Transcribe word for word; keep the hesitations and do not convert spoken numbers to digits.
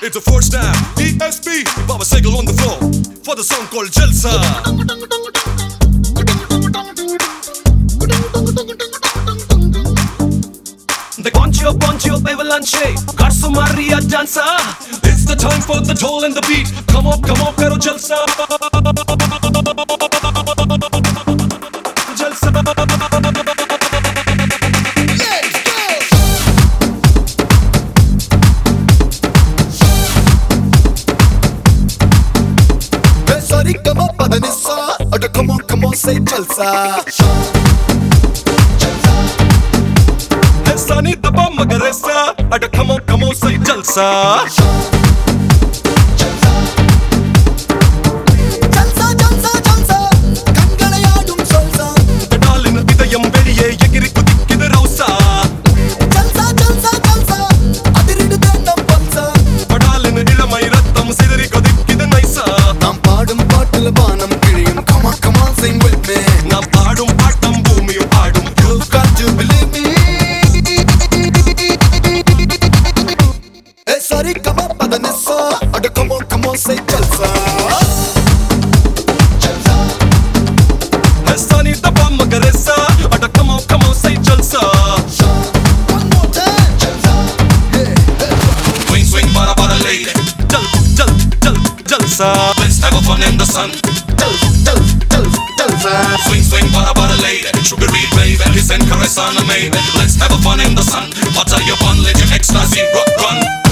It's a four snap, E S P, Baba Segal on the floor for the song called Jalsa. The Poncho Poncho Avalanche, Garso Maria dancer. It's the time for the toll and the beat. Come on, come on, karo Jalsa. Jalsa. Sorry, come on, Padanissa. Oh, come on, come on, say Jalsa. Hey, Sunny, the bomb, Magaresa. Oh, come on, come on, say Jalsa. Jalsa, Jalsa, Jalsa. Kangalayadum Salsa. The darling, Idayam Veliye, Yagiri Kudikida Rausa. Jalsa, Jalsa, Jalsa. Adiridu Tendam Palsa. The darling, Ilamai Rattam Sidari Kudikida Naisa. Nam paadum paattil vaanam kiliyum. Come on, come on, sing with me. Nam paadum paatam bhoomiyum paadum. You've got to believe me. Hey, sorry, come on, Padanissa. Oh, come on, come on, say Jalsa. Jalsa. Hey, Sunny, the bomb, Magaresa. Oh, come on, come on, say Jalsa. One more time. Jalsa. Hey, hey. Swing, swing, bara, bara, lady. Jal, jal, jal, Jalsa. Let's have a fun in the sun. Jal, jal, jal, Jalsa. Swing, swing, bara, bara, lady. Sugary baby, listen, caress on a maybe. Let's have a fun in the sun. What are you fun? Let your ecstasy rock, run.